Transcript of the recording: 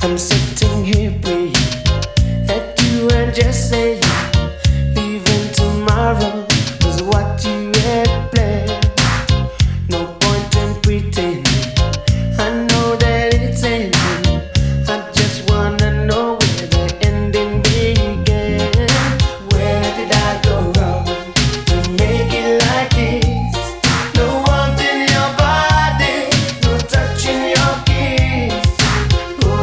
I'm sitting here praying that you were just saying